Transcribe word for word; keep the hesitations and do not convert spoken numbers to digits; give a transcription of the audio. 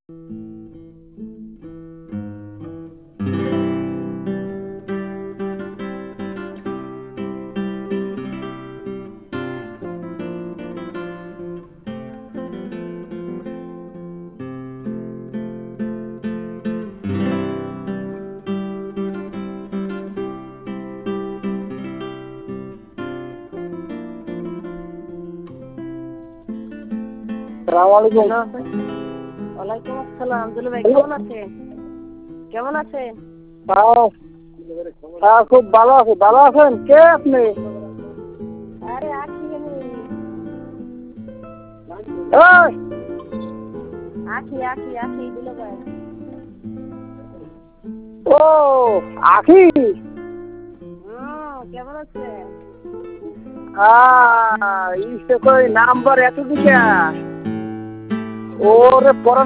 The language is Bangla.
ওয়ালাইকুম আসসালাম। দুলু ভাই কেমন আছেন? কেমন আছেন? খুব ভালো আছি। ভালো আছেন? কে আপনি? আরে আখি আমি। আখি আখি আখি দুলু ভাই। ও আখি, কেমন আছেন? হ্যাঁ, কই নাম্বার এত দিকে ওরে পড়া